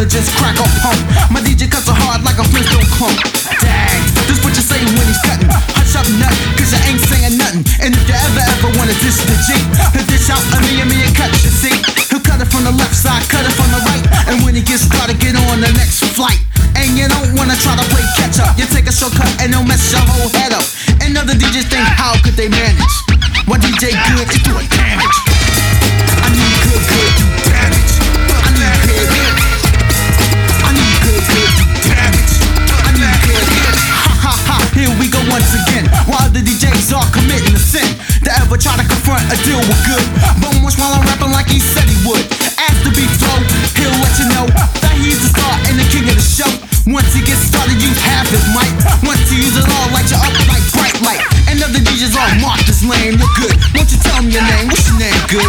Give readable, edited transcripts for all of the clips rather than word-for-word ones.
wanna just crack a pump. My DJ cuts so hard like a Flintstone clump. Dang, this what you say when he's cutting. Hush up, nut, cause you ain't saying nothing. And if you ever wanna dish the G, he'll dish out a million cuts, you see. He'll cut it from the left side, cut it from the right. And when he gets started, get on the next flight. And you don't wanna try to play catch up. You take a shortcut and they'll mess your whole head up. And other DJs think, how could they manage? One DJ good is doing damage. I need good damage. I need good. I need good damage. I need good. Ha ha ha, here we go once again. While the DJs are committing a sin, to ever try to confront a deal with good. But once while I'm rapping like he said he would. Ask the beat flow, he'll let you know that he's the star and the king of the show. Once he gets started, you have his mic. Once you use it all, light you up like bright light. And other DJs all mark this lane, you're good. Won't you tell me your name? What's your name, good?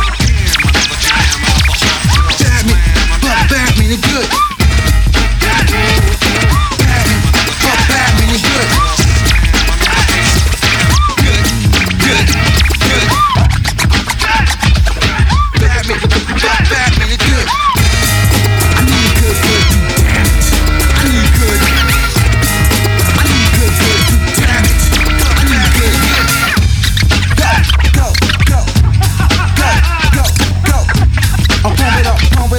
Batman, but Batman, you're good. Batman, but Batman, you're good. Good. Batman, but Batman, you're good. I need good damage. I need good damage. I need good. Go. I'll pump it up.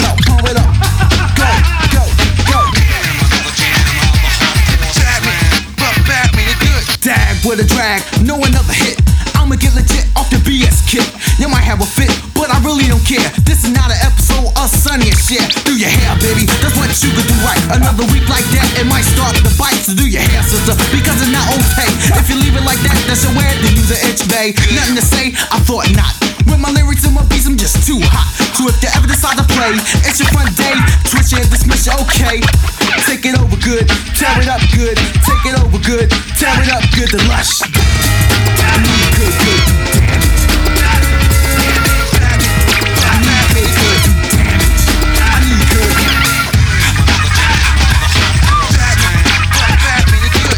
Go. Batman, you're good. Dag with a drag, no another hit. I'ma get legit off the BS kick. You might have a fit, but I really don't care. This is not an episode of Sunny and Cher. Do your hair, baby, that's what you could do right. Another week like that, it might start to bite. So do your hair, sister, because it's not okay. If you leave it like that, that's your way to use an itch, babe. Nothing to say, I thought not. With my lyrics and my beats, I'm just too hot. So if you ever decide to play, it's your fun day. Twitch it, dismiss it, okay. Take it over good, tear it up good. Take it over good, tear it up good. The Lush. I need good damage. I need good damage. I need good. Batman, you're good.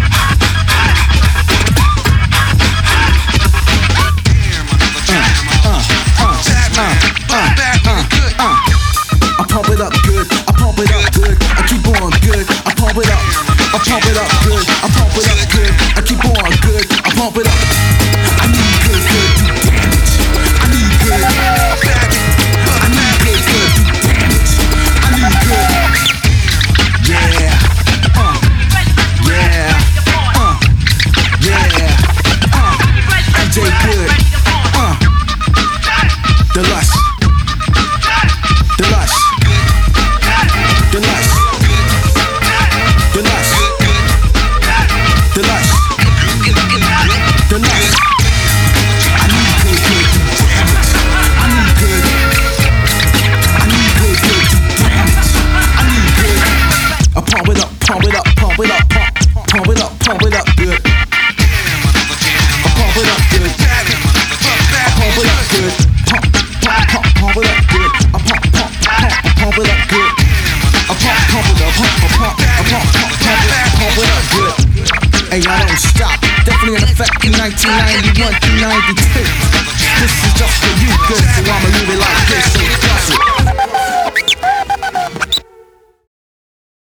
I pump it up good. I pump it up good. I keep on good. I pump it up. I pump it up good. I pump it up good. I keep on good. I pump it up. I need good damage. I need good. I need good damage. I need good. Yeah. MJ good. The Lush. The Lush. The Lush. The Lush. The Lush. The Lush. I need good damage. I need good. I need good damage. I need good. I pump it up good. I pump it up good. I pump it up good. I pump it up good. Pump it up good. I pump it up good. Pump it up good. Hey, I don't stop. Definitely in effect in 1991 through 92. This is just for you, good. So I'ma leave it like